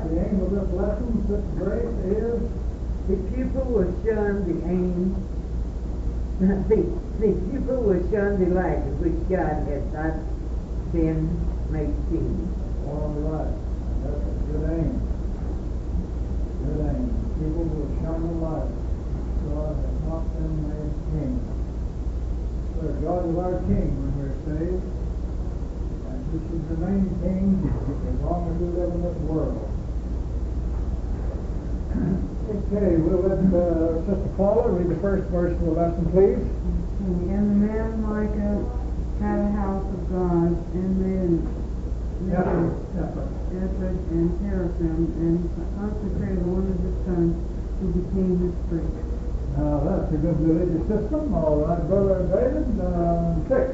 the aim of this lesson, Sister Grace, is the pupil will shun the aim. The pupil will shun the light which God has not been made seen. all right. That's a good aim. Good aim. People will shine the light. God has not been made king. So God is our king when we're saved. And we should remain king as long as we live in this world. Okay, we'll let Sister Paula read the first verse of the lesson, please. And the man Micah had a house of God, and then Ephod and Teraphim, and consecrated one of his sons, who became his priest. Now that's a good religious system. All right, Brother David, 6.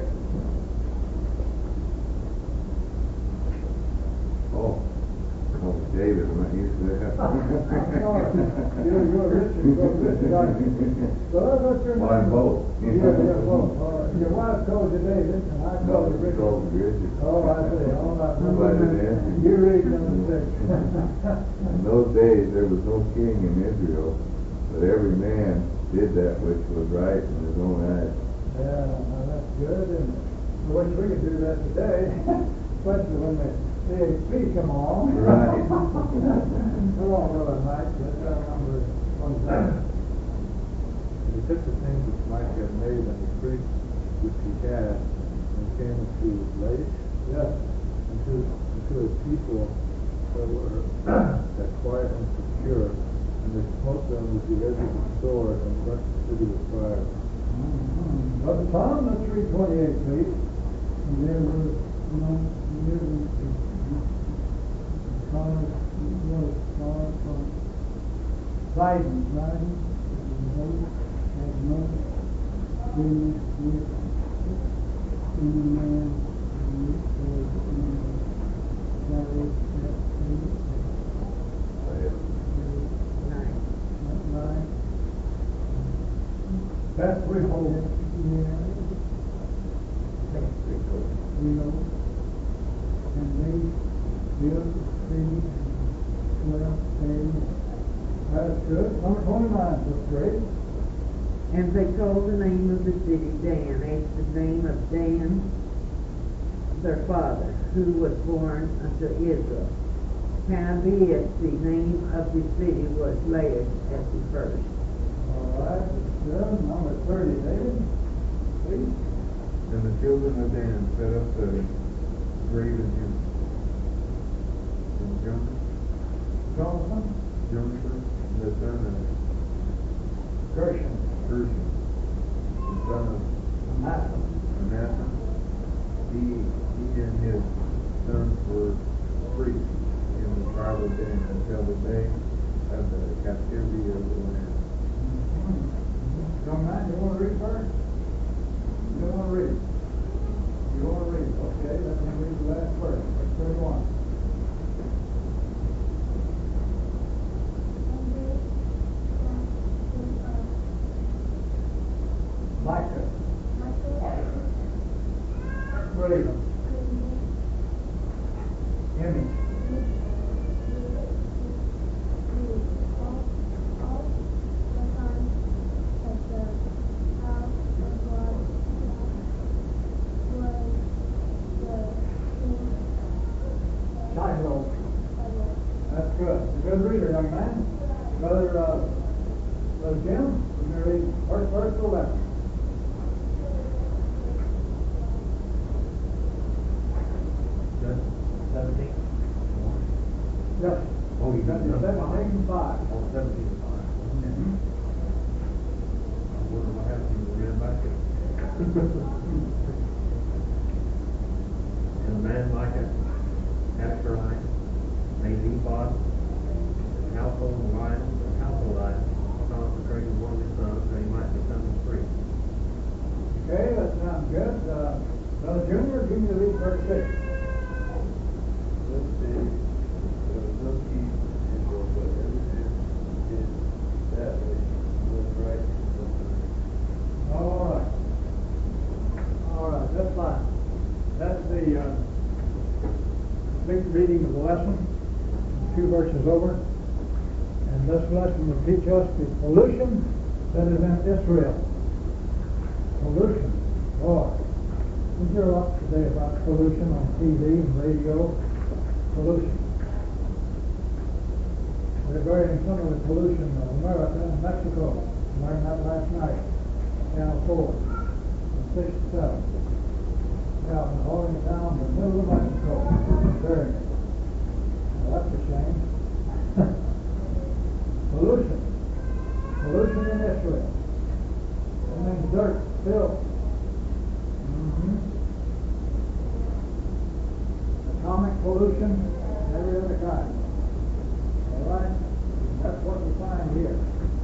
Oh, David, I'm not used to that. You're Richard. So that's what you're Well, I'm both. Yeah, both. All right. Your wife called you David, and I No, called you it's Richard. called Richard. Oh, I see. All right. I'm glad I didn't answer. You read number 6. In those days, there was no king in Israel, but every man did that which was right in his own eyes. Yeah, now that's good, and I wish we could do that today, especially when the AHP come on. Right. Come on, Brother Mike, let's have number 27. He took the things which Micah had made and the priests which he had, and came into Laish, Yes. into a people that were that quiet and secure, and they smote them with the edge of the sword and burnt the city with fire. Brother Tom, let's read 28, please. And there was cars from Sidon, had no business with any man who was in carried that life. That's we hold. And they built the city and dwelt therein. That's good. Number 29, that's great. And they called the name of the city Dan, after the name of Dan, their father, who was born unto Israel. Howbeit the name of the city was Laish at the first. All right, that's good. Number 30, David, please. And the children of Dan set up the graven image. And Jonathan, Jonathan, the son of Gershon, Gershon, the son of Manasseh, he and his sons were priests in the tribe of Dan until the day of the captivity of the land. Young man, you want to read first? You don't want to read? You want to read? Okay, let me read the last verse, verse 31. Micah. Raven. Image. Shiloh. That's good. A good reader, young man. Brother Jim, we're going to read first verse to 11. Yes. Oh, you got the 17:5. Oh, 17:5. I wonder what happened to the man back there. And the man Micah, Absalom, made ephod, household items, and household items, consecrated one of his sons that he might become a priest. Okay, that sounds good. Brother Junior, give me the read verse 6. Let's see. There was no king in Israel, but every man did that which was right in his own eyes. All right. All right, that's fine. That's the complete reading of the lesson. few verses over. And this lesson will teach us the pollution that is in Israel. Pollution. Boy, we hear a lot today about pollution on TV and radio. Pollution. We're burying some of the pollution in America and Mexico. Learned that last night. Channel 4. 6 to 7. Yeah, and hauling it down in the middle of Mexico. Burying it. Well, that's a shame. Pollution. Pollution in Israel. That means dirt, filth. Atomic pollution, and every other kind. All right? That's what we find here.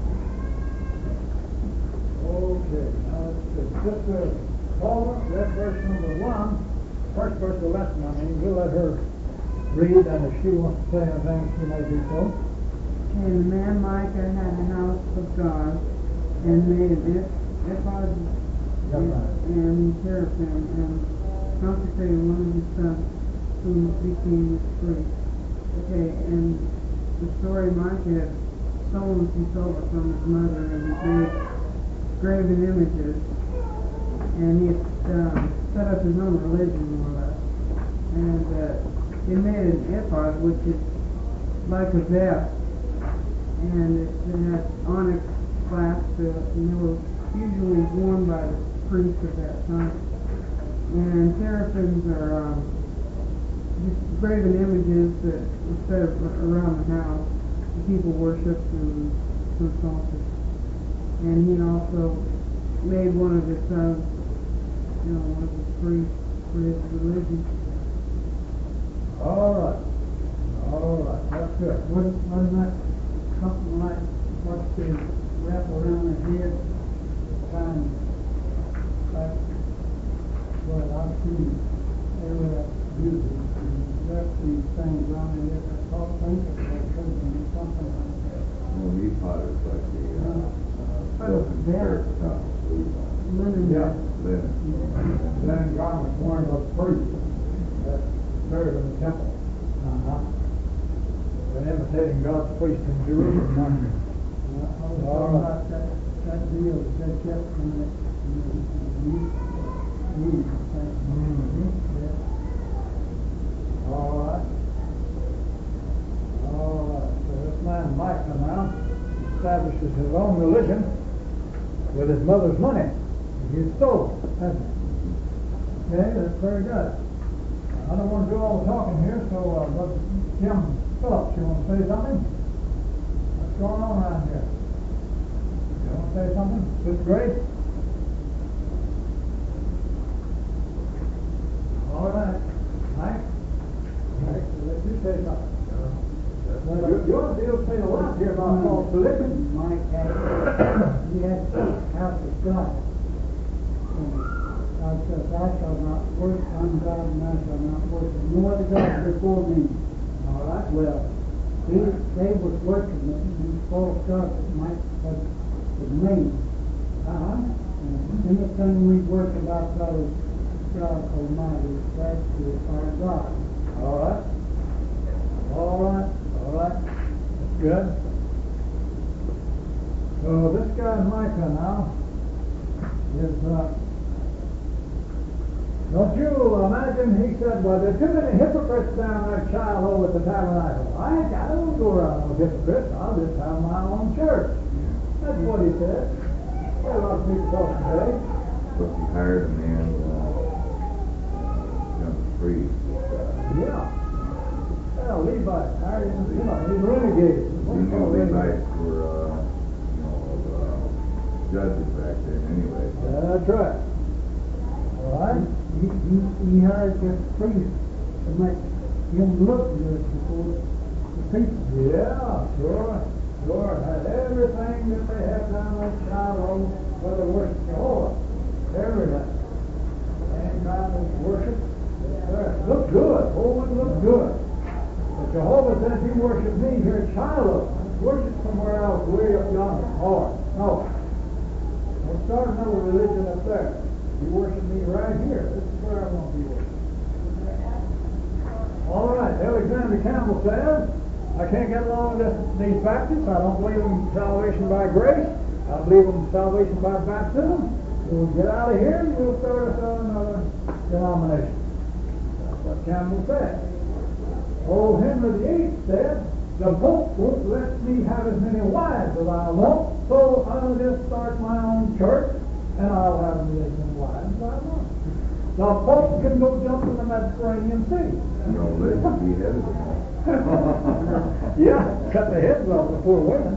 Okay, now let's see. Sister Paula read verse number 1. First verse of the lesson, I mean. We'll let her read, and if she wants to say anything, she may do so. And the man Micah had a house of God, and made it ephod and teraphim, and consecrated one of his sons, who became his priest. Okay, and the story Micah had stolen some silver from his mother, and he made graven images, and he set up his own religion, more or less. And he made an ephod, which is like a vest, and it had onyx clasps to it, and they were usually worn by the priests at that time. And seraphims are just graven images that were set around the house. The people worshipped and consulted. And he also made one of his sons, one of his priests for his religion. All right. All right. That's good. Wasn't that something like what they wrap around their head? Kind of like what I've seen everywhere usually. Wrap these things around their head. I thought think of it could be something like that. No, these potters like the, silk and Yeah. skirt top, Linen. Yeah. linen. Linen garments worn by priests that served in the temple. They're imitating God's priest in Jerusalem. I was talking about that deal that they kept from the meat. All right. All right. So this man Micah now establishes his own religion with his mother's money. He stole it, hasn't he? Okay, that's very good. I don't want to do all the talking here, so Brother Jim Phillips, you want to say something? What's going on around here? You want to say something? Sister Grace? All right. Mike? Mike, let you say something. You're still saying a lot here about false religion. Mike had a house of God. And God says, "Thou shalt not worship ungod, and thou shalt not worship no other God before me." All right. Well, they was worshiping these false gods that Mike was made. And anything we worship outside of God Almighty, that is our God. All right. All right. All right. That's good. So this guy Micah now is, don't you imagine, he said, well, there are too many hypocrites down there, Shiloh, at the tabernacle. I don't go around with hypocrites. I'll just have my own church. That's what he said. Well, a lot of people talk today. But he hired a man, become a priest. Yeah. Well, Levites hired him, he's renegade. You know, Levites were, judges back then anyway. That's right. All right. He hired this priest to make him look good before the people. Yeah, sure. Had everything that they have down at Shiloh, where they worship Jehovah. Everything. Same kind of worship. Look good. Oh, it looks good. But Jehovah says, you worship me here at Shiloh. Worship somewhere else, way up yonder. No. Don't start another religion up there. You worship me right here. This is where I want to be worshipped. All right. Alexander Campbell says, I can't get along with these Baptists. I don't believe in salvation by grace. I believe in salvation by baptism. We'll get out of here and we'll start us on another denomination. That's what Campbell said. Old Henry VIII said, the Pope won't let me have as many wives as I want, so I'll just start my own church and I'll have as many wives as I want. The Pope can go jump in the Mediterranean Sea. No, they should be headed to that. Yeah, cut the heads off the poor women.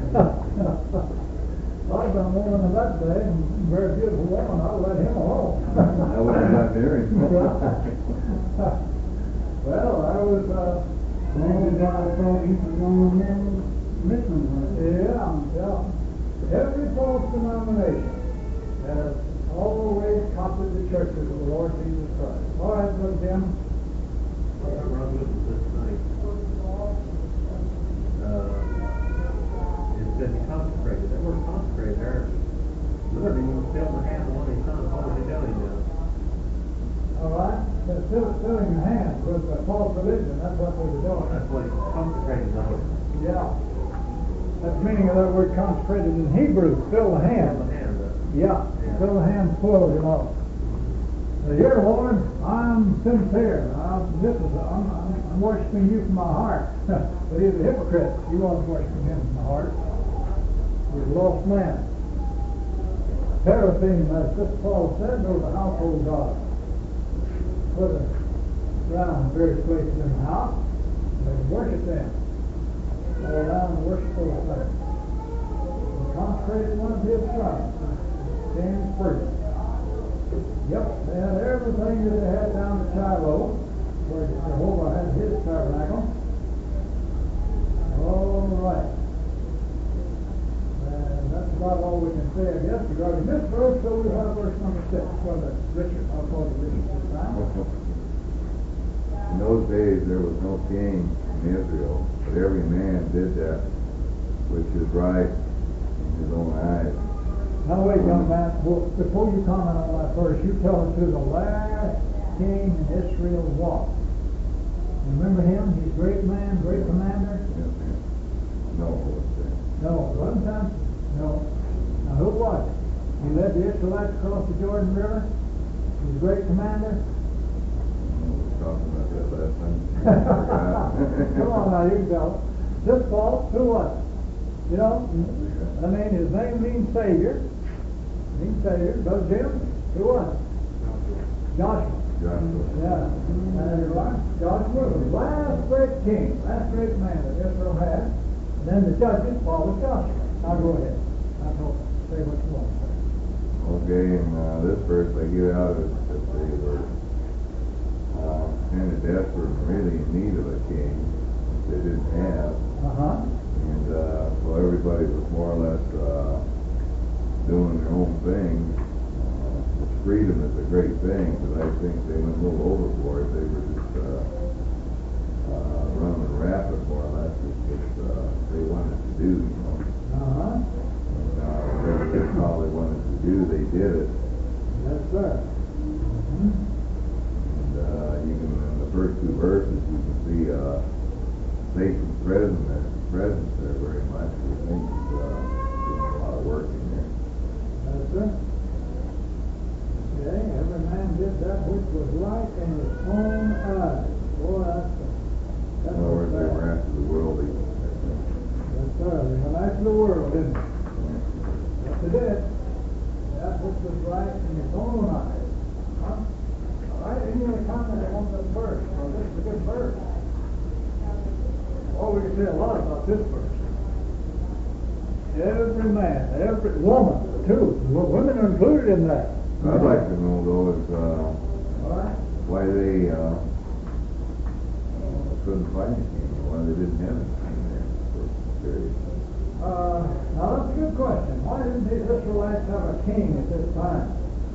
I've been a woman of that day, and a very beautiful woman, I'll let him alone. I wouldn't have got near him. Well, I was, Maybe God thought he was one of them listening. yeah. Every false denomination has always copied the churches of the Lord Jesus Christ. All right, Brother Jim. Run with us this night. It said he consecrated. That word consecrated there, Lord didn't even fill the hand of one of his sons. What was he doing now? All right? They're filling your hands with a false religion. That's what they were doing. That's what he consecrated on. Yeah. That's the meaning of that word consecrated in Hebrew. Fill the hand. The hand up. Yeah. Fill the hand full, you know. Here, Lord, I'm sincere. I'm worshiping you from my heart. But he's a hypocrite. He wasn't worshiping him from the heart. He's a lost man. Seraphim, as Sister Paul said, those are household gods. Put around various places in the house. They worship them. Go around and worship those things. He consecrated one of his sons, James First. Yep, they had everything that they had down at Shiloh, where Jehovah had his tabernacle. All right. And that's about all we can say, I guess, regarding this verse. So we have verse number 6. Brother Richard, I'll call it Richard this time. In those days there was no king in Israel, but every man did that which is right in his own eyes. Now wait, young man, before you comment on that verse, you tell us who the last king in Israel was. Remember him? He's a great man, great commander? Yes, ma'am. No, what's that? No, one time? No. Now who was it? He led the Israelites across the Jordan River? He was a great commander? We were talking about that last time. Come on now, you can tell us. This Paul, who was it? You know, I mean, his name means Savior. Means Savior. Brother Jim, who was it? Joshua. Joshua. Yeah. There you are. Joshua, the last great king, last great man that Israel had. And then the judges followed Joshua. Now go ahead. Now go. Say what you want to say. Okay, in this verse I get out of it that they were kind of desperate and really in need of a king that they didn't have. Uh-huh. And so everybody was more or less doing their own thing. Freedom is a great thing, but I think they went a little overboard. They were just running rapid, more or less, as they wanted to do, you know. Uh-huh. And whatever they thought they wanted to do, they did it. Yes, sir. Mm-hmm. And you can, in the first two verses, you can see Satan's presence there very much. We think he's doing a lot of work in there. Yes, sir. Okay, every man did that which was right in his own eyes. Boy, that's In other words, they were bad. after the world, I think. Yes, sir. They went after the world, didn't they? Yes, they did. That which was right in his own eyes. Huh? All right, any other comment on this verse? Well, this is a good verse. Oh, we can say a lot about this verse. Every man, every woman, too. Women are included in that. I'd like to know, though, is All right. why they couldn't find a king, or why they didn't have a king there for a period. Now that's a good question. Why didn't the Israelites have a king at this time?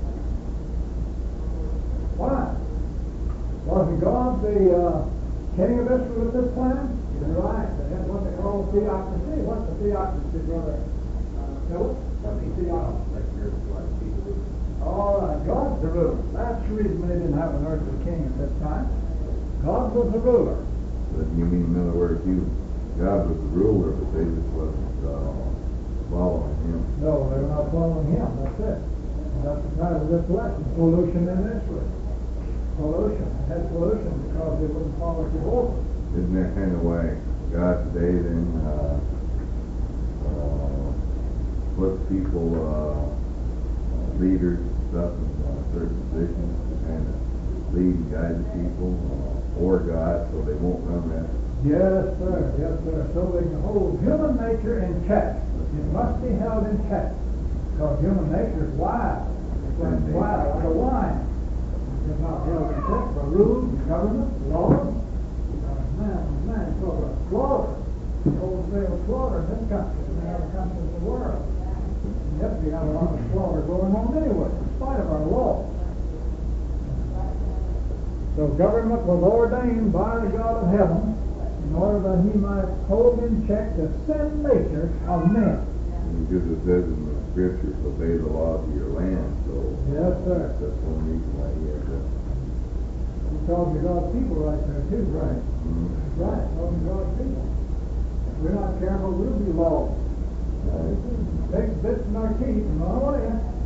Why? Wasn't God the king of Israel at this time? You're right. They had what they call theocracy. What's the theocracy, Brother Philip? What's the theocracy? All right, God's the ruler. That's the reason they didn't have an earthly king at this time. God was the ruler. But you mean, in other words, you God was the ruler, but they just wasn't, following him. No, they were not following him, that's it. And that's the title of this lesson, pollution in Israel. Pollution, it had pollution because they wouldn't follow Jehovah. Isn't that kind of why God today then, puts people, leaders and stuff in certain positions to kind of lead and guide the people, for God, so they won't run that. Yes, sir, yes, sir. So they can hold human nature in check. It must be held in check. Because human nature is wild. It's like wild, like a wine. It's not held in check by rules, government, laws. Man, it's called a slaughter. Wholesale slaughter in this country and in other countries of the world. Yet we have a lot of slaughter going on anyway, in spite of our laws. So government was ordained by the God of heaven in order that he might hold in check the sin nature of men. Because it says in the scriptures, obey the laws of your land, so. Yes, sir. That's one reason why he had to. He calls you God's people right there too, right? Mm-hmm. Right, calls you God's people. If we're not careful, we'll be lost. Take bits in our teeth and run away.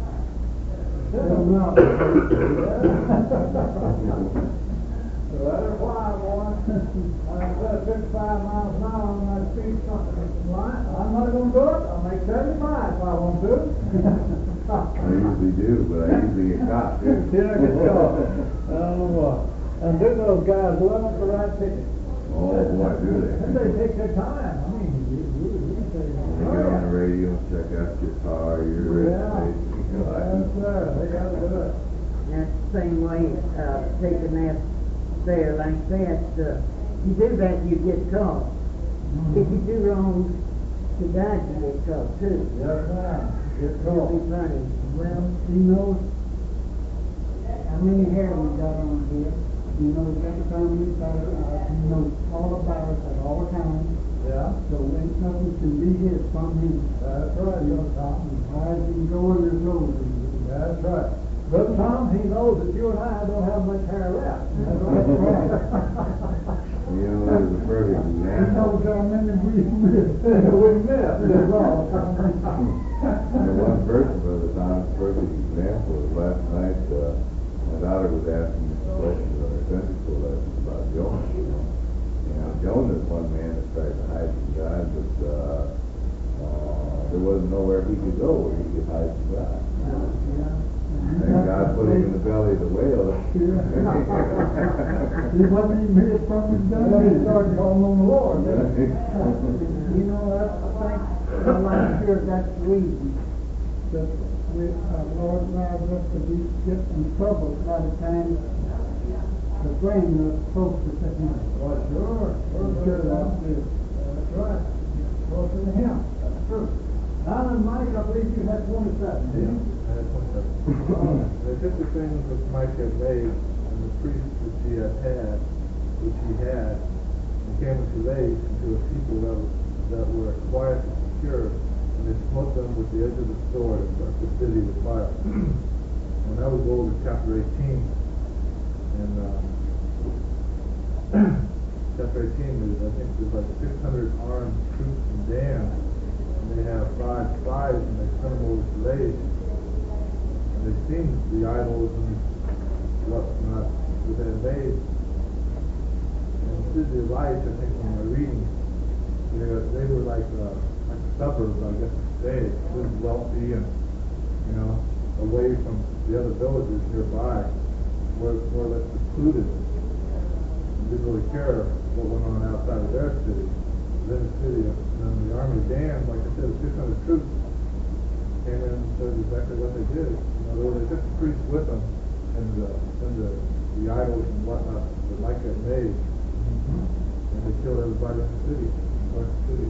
So let it fly, boy. Like I said, 55 miles an hour on that speed line. I'm not going to do it. I'll make 75 if I want to. I usually do, but I usually get caught too. Yeah, get caught. I don't know what. And do those guys love the right ticket? Oh, boy, do they. And they take their time. I mean, you say, They get on the radio, check out your car, your registration. Yes, sir. They got to do it. That's the same way, taking that there like that, you do that, you get caught. If you do wrong to God, you get caught too. Yes, ma'am. Get You'll be caught. punished. Well, he knows how many hair we got on here. He knows every time we start out. He knows all about us at all times. Yeah. So ain't nothing can be hid from him. That's right, Brother Tom. As high as he can go in his road. That's right. Brother Tom, he knows that you and I don't have much hair left. That's right. You know, that is a perfect He example. knows how many we missed. We missed, that's all. And the one person, Brother Tom, perfect example is last night, my daughter was asking me some questions on her Sunday school lesson about Jonah, you know. You know, Jonah is one man that tried to hide from God, but, there wasn't nowhere he could go where he could hide from God. And God put him in the belly of the whale. He wasn't even here from his Then he started calling on the Lord. You know, that's the thing. Well, I'm sure that's the reason that Lord allows us to get in trouble a lot of times to bring us closer to Him. Well, sure. Sure, that's it. That's right. Closer to him. That's true. Now, and Mike, I believe you had 27, didn't you? The 50 things that Mike had made, and the priests which he had, became into age into a people that were quiet and secure, and they smote them with the edge of the sword and burnt the city with fire. And that was over chapter 18, and chapter 18 is, I think there's like 600 armed troops in Dan, and they have 5 spies, and they send them over to Laish. They've seen the idols and whatnot that they had made. And through the light, I think, when we're reading, they were like suburbs, I guess to say, lived wealthy and, you know, away from the other villages nearby, were more or less secluded. And didn't really care what went on outside of their city. Then the city, and then the army of Dan, like I said, 600 troops came in and said exactly what they did. You know, they took the priests with them and the idols and whatnot that Micah had made, and they killed everybody in the city, burnt the city.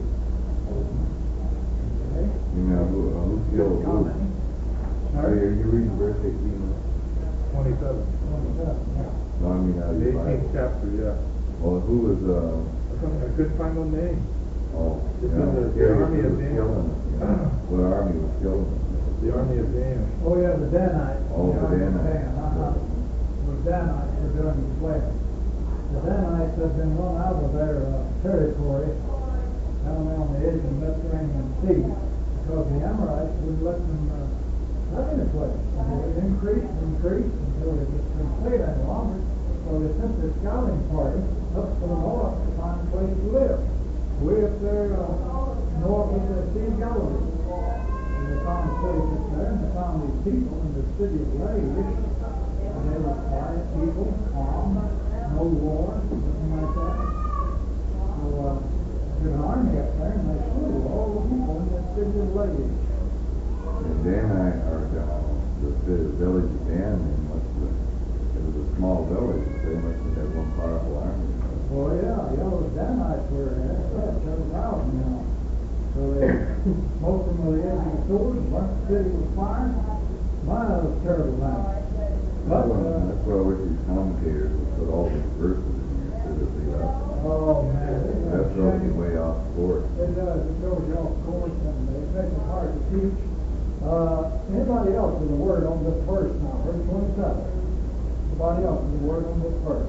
You know, who killed who? Are you reading verse 18? 27. No, I mean, out of The your 18th Bible. chapter, yeah. Well, who was, I couldn't find no name. oh, It's yeah, in the Gary army of was Dan. killing them, you know. What army was killing them? The army of Dan. Oh, yeah, the Danites. Oh, the Danites. The Danites were doing the slavery. The Danites have been run out of their territory down on the edge of the Mediterranean Sea, because the Amorites wouldn't let them live in the place. And they would increase until they just couldn't stay there any longer. So they sent this scouting party up to the north to find a place to live. Way up there north of the Sea of Galilee. And they found a place up there, and they found these people in the city of Laish. And they were quiet people, calm, no war, nothing like that. So there's an army up there, and they slew all the people in that city of Laish. And the village of Dan, it was a small village, they must have had one powerful army. Well, yeah, those Danites were there, several thousand, you know. So they, most of them were the edge of the sword, burnt the city with fire. My, that was terrible time. But, That's why I wish these commentators would put all these verses in here so that they oh man, that throws you way off course. It does, it throws you off course, and it makes it hard to teach. Anybody else with a word on this verse now, verse 27? Anybody else with a word on this verse?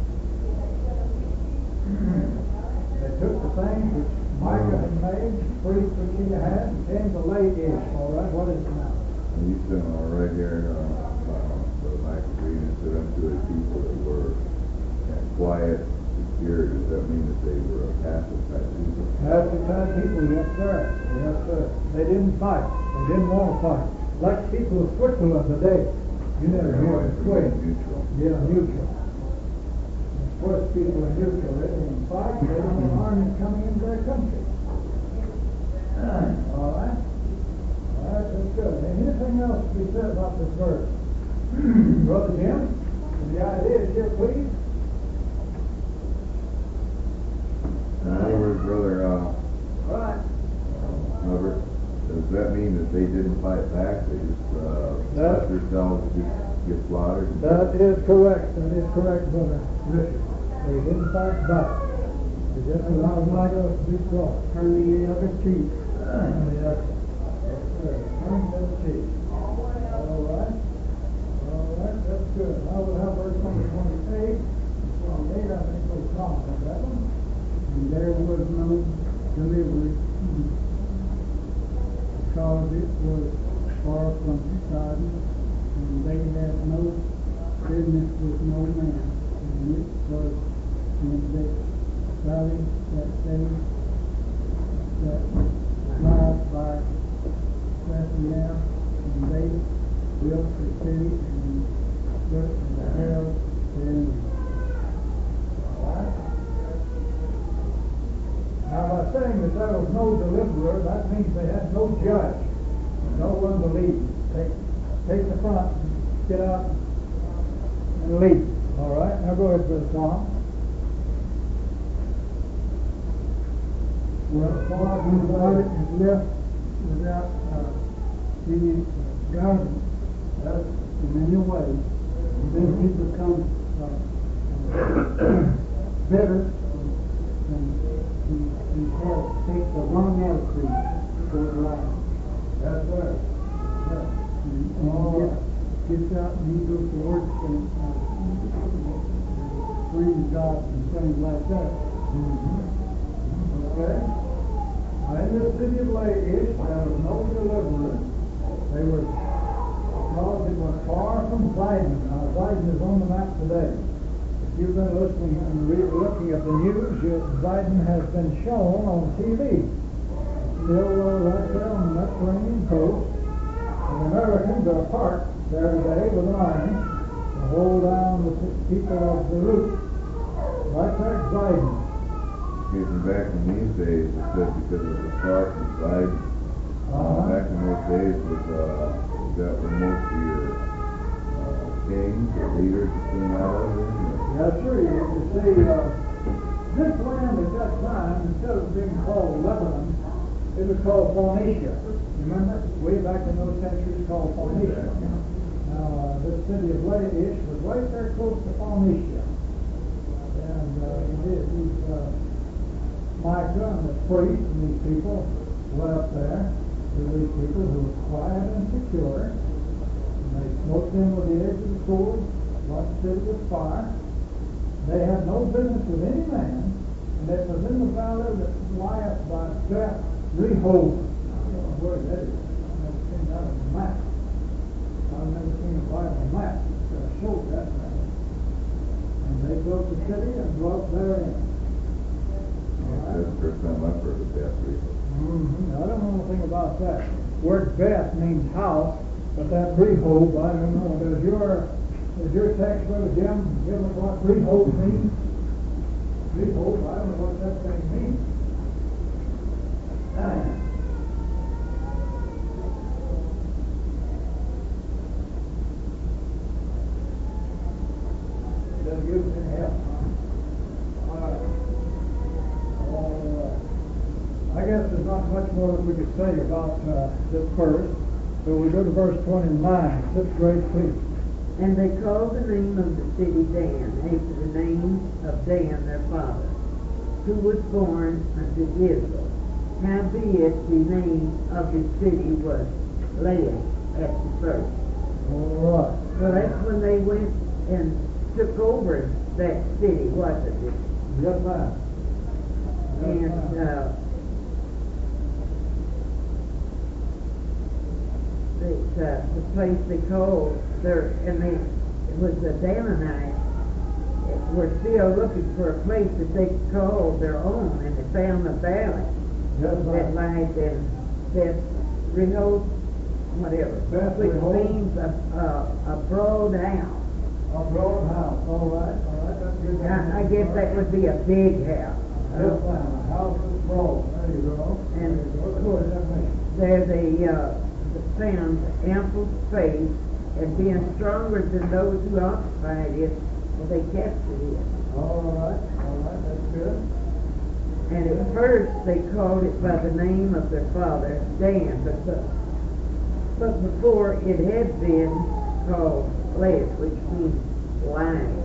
They took the things which Micah had made, priests which he had, and came to Laish. All right, what is it now? And you said right here, Brother Mike reading, it said unto a people that were quiet, secure. Does that mean that they were a passive type people? Passive type people, yes sir. Yes sir. They didn't fight. They didn't want to fight. Like people of Switzerland today. You never hear them swing. Neutral. Yeah, neutral. Swiss people are neutral. They don't fight. They don't want armies coming into their country. All right. All right, that's good. Anything else to be said about this verse? Brother Jim, the idea is here, please. In other words, Brother Right. Robert, does that mean that they didn't fight back? They just let themselves just get slaughtered? That is correct. That is correct, Brother Richard. They didn't fight back. They just allowed Micah to be brought. Turn the other cheek. Yes, sir. Turn the other cheek. All right. All right, that's good. Now we'll have verse number 28. 28, I think we'll comment on that one. And there was no delivery, because it was far from Sidon, and they had no business with no man. And it was in the valley that they that lies by Bethlehem, and they built the city and put the hell therein. All right. Now, by saying that there was no deliverer, that means they had no judge, no one to lead. Take the front, get out, and lead. All right, now go ahead, Brother Tom. Well, when the water is left without any guidance in any way, then he becomes better and he takes the wrong attitude toward life. That's right. Yeah. And he gets out and he goes to work and brings God and things like that. Okay. Now, in this city of Laish, there was no deliverer. They were, because it was far from Sidon. Now, Sidon is on the map today. If you've been listening and looking at the news, Sidon has been shown on TV. Still right there on the Mediterranean coast. And the Americans are parked there today with an army to hold down the people of Beirut. Right there at Sidon. Getting back in these days, it said because it was far from Sidon. Back in those days, was that where most of your kings or leaders came out of? Yes, sir. You see, this land at that time, instead of being called Lebanon, it was called Phoenicia. Remember? Way back in those centuries, called Phoenicia. Now, this city of Laish was right there close to Phoenicia. And these Micah and the priest and these people went up there to these people who were quiet and secure. And they smote them with the edge of the sword, brought the city with fire. They had no business with any man, and it was in the valley that lieth by Beth Rehoboth. I don't know where that is. I've never seen that on the map. I've never seen a Bible map that showed that map. And they built the city and dwelt therein. That's the first time I've heard of that reason. I don't know anything about that. Word Beth means house, but that Rehoboth, I don't know. Does your text, Brother Jim, give us what Rehoboth means? Rehoboth, I don't know what that thing means. Doesn't give us any help. I guess there's not much more that we could say about this verse. So we go to verse 29, 6th grade, please. And they called the name of the city Dan, after the name of Dan their father, who was born unto Israel. Howbeit the name of the city was Laish at the first. All right. So that's when they went and took over that city, wasn't it? Yes, ma'am. And the place they called there, and it was the Dananites were still looking for a place that they could call their own, and they found a valley Yes, that ma'am. lies in Beth Rehoboth, whatever, Beth which Rehoboth. means a broad house. A broad house. All right. That's good. I guess that would be a big house. Yes, ma'am. A house is broad. There you go. And There you go. of course, That's what that means. there they found ample space, and being stronger than those who occupied it, well, they captured it. All right. That's good. And at first they called it by the name of their father, Dan, but before it had been called Laish, which means lion.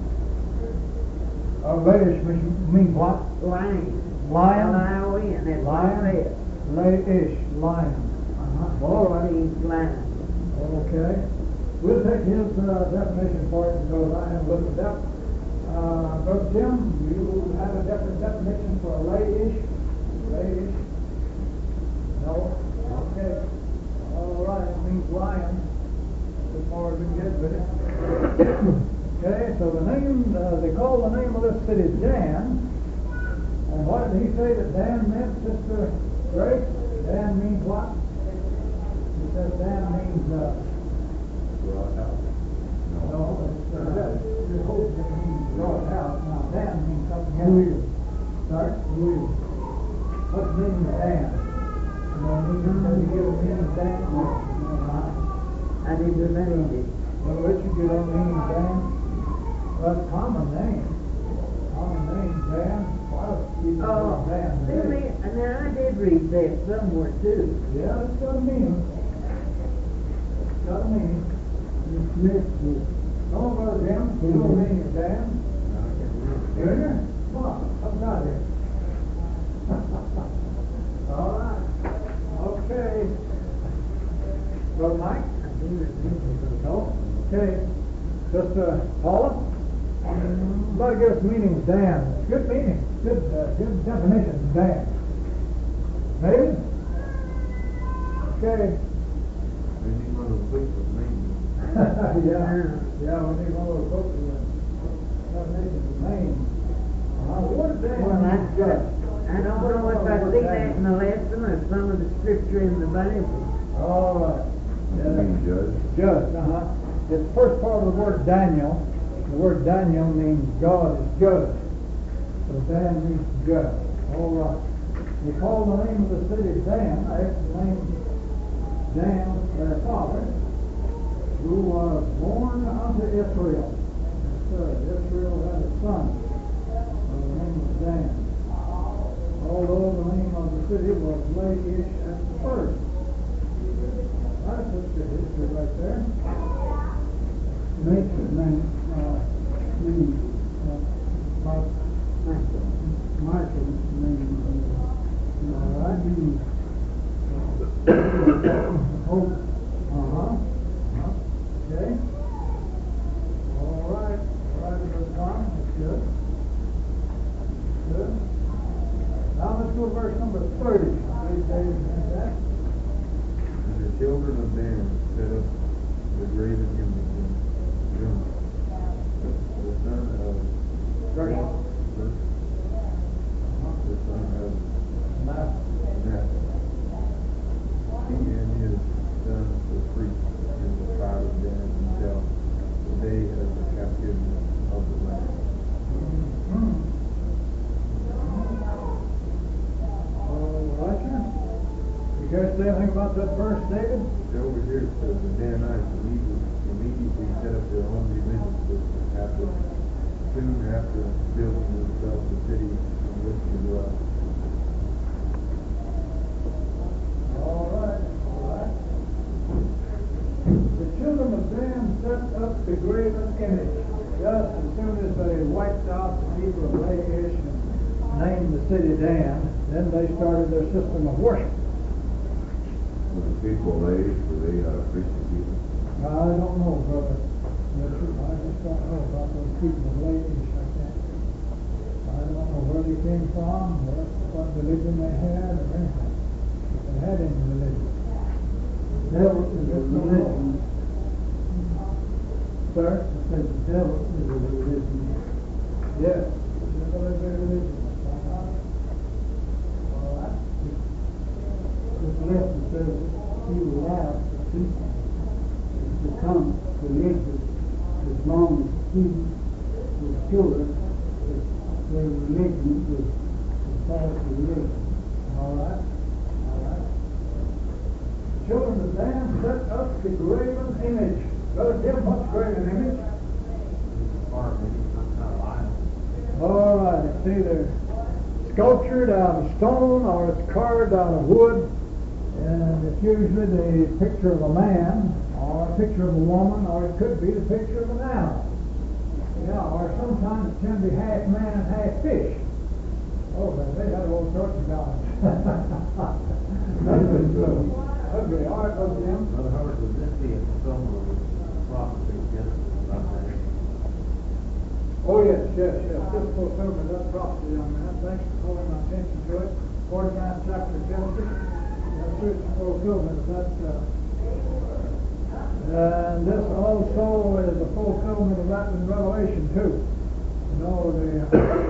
Laish means what? Lion. Lion? L-I-O-N, that's what it Lion? says. Laish, lion. All right. Means lion. Okay. We'll take his definition for it because I haven't looked it up. Brother Jim, do you have a different definition for a Laish? Laish? No? Okay. All right. It means lion. As far as we can get with it. Okay, so the name, they call the name of this city Dan. And what did he say that Dan meant, Sister Grace? Dan means what? He says Dan means, Broad house. no, it's hope that means broad house. Now, Dan means something else. Sorry? What's the meaning of Dan? You know, does he give a meaning of Dan? No. I didn't read it. Well, Richard, you don't mean Dan? Well, it's a common name. Common name, Dan. Why don't you use Dan? Now I did read that somewhere too. Yeah, it's got a meaning. It's got a meaning. It's mixed. No, Brother Jim, you know the meaning of Dan? Junior? Come on, come out here. All right. Okay. Brother Mike? No? Okay. Sister Paula? About to give us meaning of Dan. Good meaning. Good definition of Dan. David? Okay. We need one of those books with names. Yeah, we need one of those books with definitions of names. What is Dan? Well, I don't know if I see that in the lesson or some of the scripture in the Bible. All right. It means judge. Judge, It's the first part of the word Daniel. The word Daniel means God is judge. So Dan means judge. All right. We call the name of the city Dan after the name Dan, their father, who was born unto Israel. Israel had a son by the name of Dan. Although the name of the city was Laish at first. That's just good history right there. Nature's name, Michael's name. All right. Hope. Okay. All right. Brother Tom, that's good. Good. Now let's to verse number 30. Please, David, read that. And the children of Dan set up the graven image in Jonah, the son of Gershom. the son of Manasseh. Manasseh. He and his sons were priests in the tribe of Dan until the day of the captivity of the land. All right, sir. You guys say anything about that verse, David? Over here it says the Danites immediately set up their own religion system soon after building themselves a city in which to dwell. All right, all right. The children of Dan set up the graven image. Just as soon as they wiped out the people of Laish and named the city Dan, then they started their system of worship. Were the people ladies, were they Christian people? I don't know, brother. I just don't know about those people of Laish like that. I don't know where they came from, what religion they had, or anything. If they had any religion. Devil is a religion. Sir? I said the devil is a religion. Yes. It's a religion. All right. This lesson says he allowed the people to become religious as long as he was sure that their religion was a false religion. All right. All right. The children of Dan set up the graven image. Brother Tim, what's graven image? Or maybe some kind of line. All right. It's either sculptured out of stone or it's carved out of wood. And it's usually the picture of a man or a picture of a woman, or it could be the picture of an animal. Yeah, or sometimes it can be half man and half fish. Oh, but they had all sorts of gods. Okay, all right, Brother Jim. Brother Howard, would this be a fulfillment of the prophecy of Genesis about that? Oh, yes. This fulfillment of that prophecy, young man. Thanks for calling my attention to it. 49th chapter of Genesis. That's the fulfillment of that. And this also is a fulfillment of that in Revelation, too. You know, the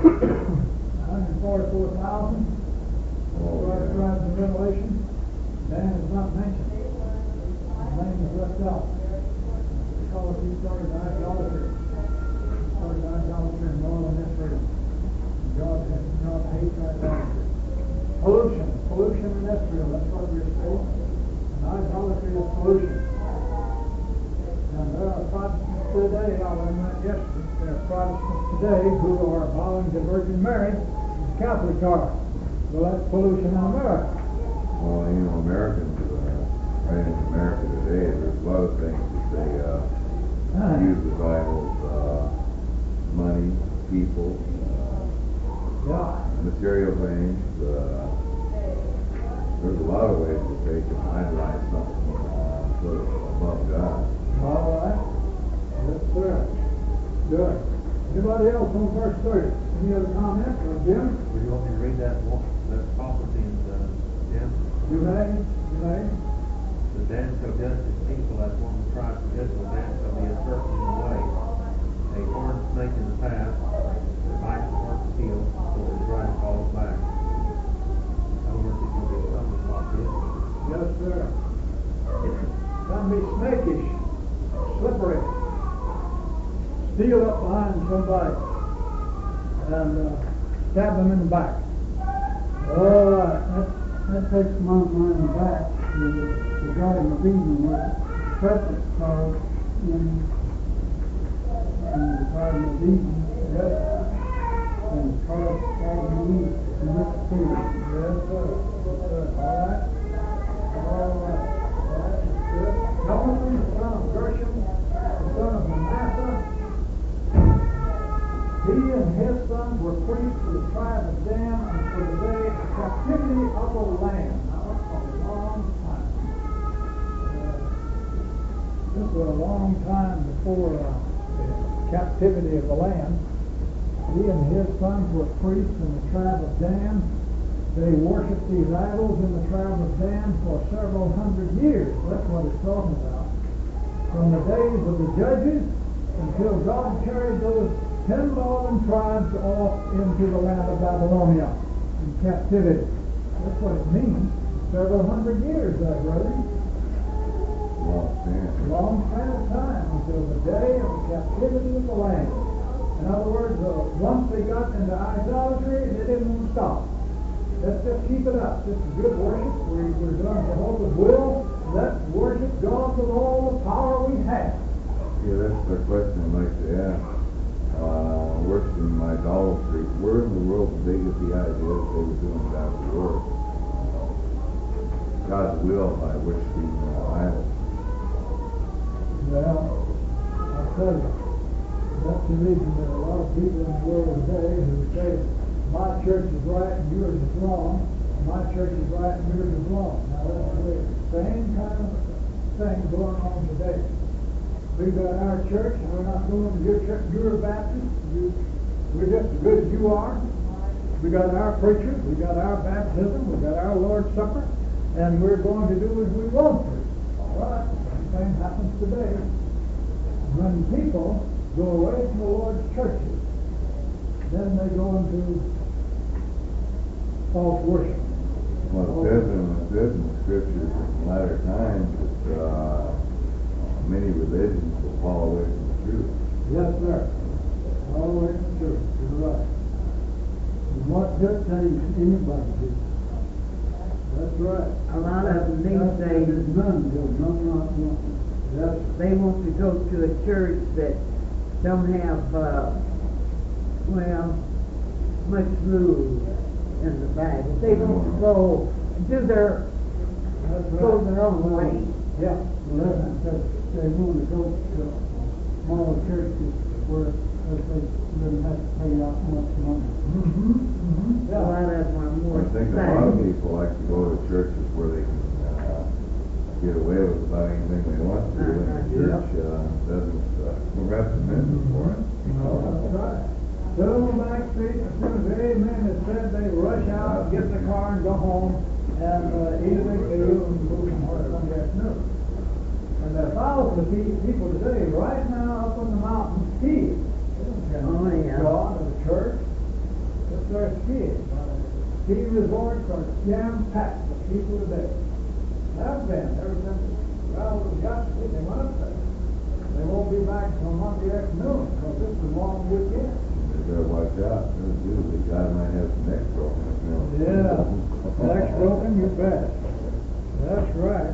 144,000 tribes in Revelation. Dan is not mentioned. His name is left out. Because he started idolatry. He started idolatry in northern Israel. God hates idolatry. Pollution in Israel, that's what we're saying. And idolatry is pollution. And there are Protestants today, I learned that yesterday, there are Protestants today who are bowing to Virgin Mary as Catholics are. Well, that's pollution in America. Well, you know, Americans, right in America today, there's a lot of things that they use as idols, money, people, material things. There's a lot of ways that they can idolize something sort of above God. All right. Yes, sir. Good. Anybody else on verse 30? Any other comments? Or Jim? Would you want me to read that prophecy in Genesis? You may. The Dan shall judge his people as one of the tribes of Israel. Dan shall be a serpent in the way, a horned snake in the path, the vice of the field, so that his right falls back. In other words, he's going to be something like this. Yes, sir. Can be snakish, slippery. Steal up behind somebody and stab them in the back. All right. That takes my mind back to the Garden of Eden where the serpent called in the Garden of Eden. Yes. And called Adam and Eve to look through. Yes, sir. All right. Good. Jonathan, the son of Gershom, the son of Manasseh. He and his sons were priests for the tribe of Dan until the day of captivity of the land. Now, that's a long time. This was a long time before the captivity of the land. He and his sons were priests in the tribe of Dan They worshiped these idols in the tribe of Dan for several hundred years. That's what it's talking about. From the days of the judges until God carried those 10 northern tribes off into the land of Babylonia in captivity. That's what it means. Several hundred years, brother. Long span of time until the day of the captivity of the land. In other words, once they got into idolatry, they didn't want to stop. Let's just keep it up. This is good worship. We're doing Jehovah's will. Let's worship God with all the power we have. Yeah, that's the question I'd like to ask. Worshiping idolatry, where in the world did they get the idea that they were doing God's work? God's will by worshiping idols. Well, I'll tell you, that's the reason that a lot of people in the world today who say, my church is right and yours is wrong, my church is right and yours is wrong. Now that's the same kind of thing going on today. We've got our church and we're not going to your church, you're a Baptist, we're just as good as you are. We got our preachers, we got our baptism, we got our Lord's Supper, and we're going to do as we want to. All right, the same happens today. When people go away from the Lord's churches, then they go into false worship. Well, it says in the scriptures in latter times that many religions will fall away from the truth. Yes, sir. All the way from the truth. You're right. And what good things anybody do? That's right. A lot of them these days, There's none good, none not one. Yes. they want to go to a church that don't have, much rules in the Bible. They want to go do their, That's go right. their own way. Yeah. Well, that's because they want to go to small churches where they wouldn't have to pay out much money. Mm-hmm. Mm-hmm. A lot of them are more I think a lot of excited. people like to go to churches where they can get away with about anything they want to, and the church doesn't recommend them for it. That's right. Sit on the back seat, as soon as amen is said, they rush out, get in the car and go home, and eat a big meal and move somewhere Sunday afternoon. And there are thousands of people today, right now, up on the mountains, skiing. They don't care Oh, about yeah. God or the church. Just they're skiing. Ski resorts are jam-packed with people today. Have been, ever since the travel was got, they went up there. They won't be back until Monday afternoon, because this is a long weekend. They better watch out. Usually God might have some neck broken. Yeah, neck's broken, you bet. That's right.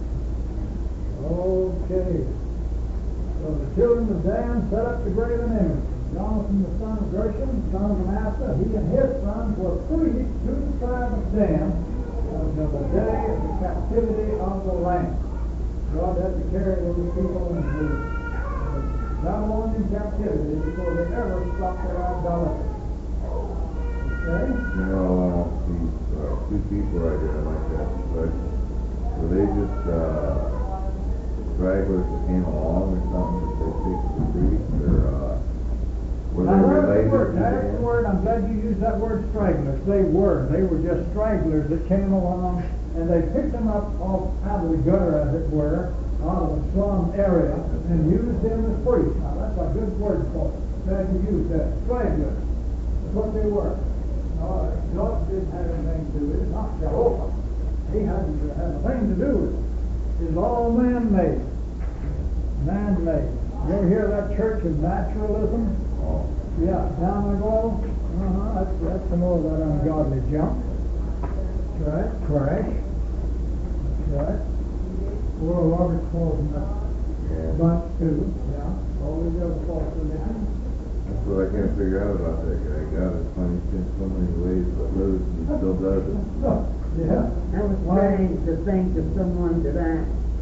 Okay. So the children of Dan set up the graven image. Jonathan, the son of Gershom, son of Manasseh, he and his sons were priests to the tribe of Dan until the day of the captivity of the land. God had to carry those people into Babylonian captivity before they ever stopped their idolatry. Okay? You know, these two people right here, I like that question. Were they just stragglers that came along or something that they picked the priest, or were Now, they there's the related word. to That's them? the word. I'm glad you used that word, stragglers. They were just stragglers that came along, and they picked them up out of the gutter, as it were, out of the slum area, and used them as priests. Now, that's a good word for it. Glad you used that. Stragglers. That's what they were. God didn't have anything to do with it. Not Jehovah. He hadn't had a thing to do with it. It's all man-made. Man-made. You ever hear that church of naturalism? Oh, Yeah, down the go. That's some more of that ungodly junk. That's right. Crash. That's right. Oral Roberts calls them that. yeah. Bunch too. Yeah. All these other false religions. That's what I can't figure out about that guy. God is punished in so many ways, but lives and he still does it. Yeah. I was trying to think of someone that I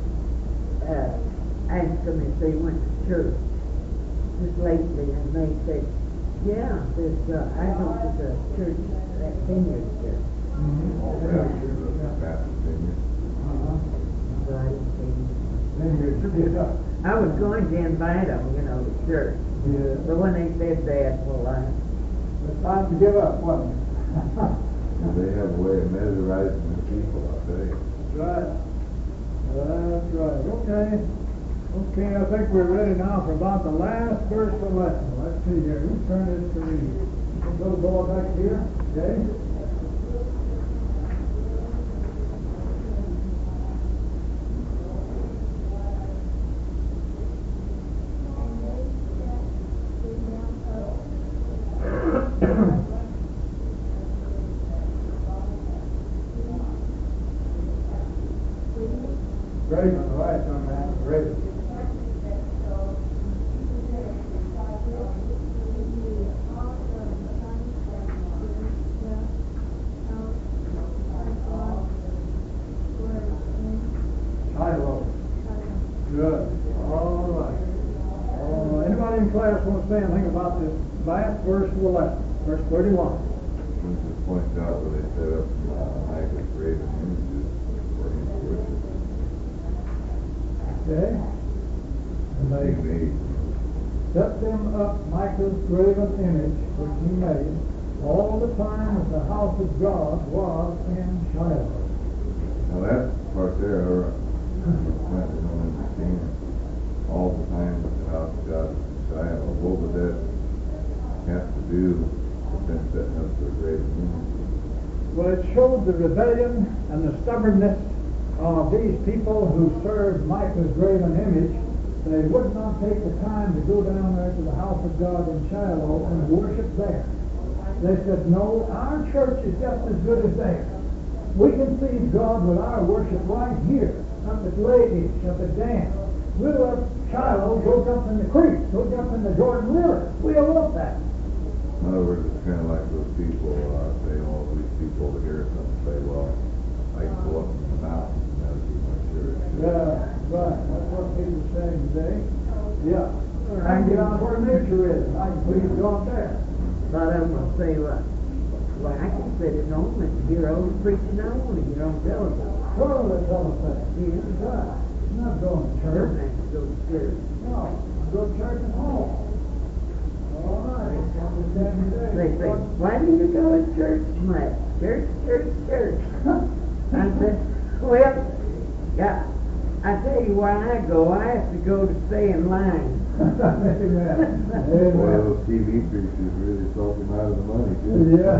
asked them if they went to church just lately, and they said, yeah, I go to the church, that Vineyard Church. All pastors of the Baptist vineyard. So I didn't say anything. Yeah. I was going to invite them, to church. But when they said that, well, It's time to give up, wasn't it? They have a way of mesmerizing the people, I tell you. That's right. That's right. Okay. Okay, I think we're ready now for about the last verse of the lesson. Let's see here. Whose turn is to read? Little boy back here. Okay. Raven, right, young man. Raven. Shiloh. Good. All right. Anybody in class want to say anything about this last verse of the lesson? Verse 31. Just points out where they set up Micah's graven images for him to worship. Okay. And They they made. set them up Micah's graven image, which he made, all the time that the house of God was in Shiloh. Now that part there, I don't understand. All the time that the house of God was in Shiloh. What would that have to do with them setting up their graven images? Well, it showed the rebellion and the stubbornness of these people who served Micah's graven image. They would not take the time to go down there to the house of God in Shiloh and worship there. They said, no, our church is just as good as theirs. We can see God with our worship right here, up at Ladies, up at Dan. We'll let Shiloh go jump in the creek, go jump in the Jordan River. We don't want that. In other words, it's kind of like those people, say, oh, these people over here, some say, well, I can go up in the mountains and that'll be my church. Yeah, right. That's what people are saying today. Yeah. I I can get out where nature is. I can please go up there. But I'm gonna say what? Well, I can sit at home and hear old preaching I want to hear on television. Well, that's all I'm saying. Yeah. Right. I'm not going to Don't church. have to go to church. No, I go to church at home. All right. They say, why do you go to church much? Church, church, church. I said, well, yeah, I tell you why I go. I have to go to stay in line. Amen. Boy, Amen. those TV preachers really talk him out of the money, too. Yeah.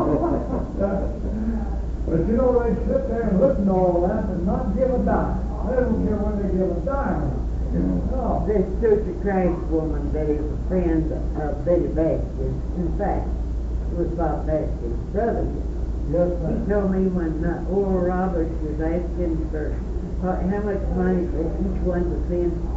But you know, they sit there and listen to all that and not give a dime. They don't care when they give a dime. No. This Church of Christ woman that is a friend of Betty Baxter's, in fact, it was Bob Baxter's brother. Yes, He ma'am. told me when Oral Roberts was asking for how much money for each one to send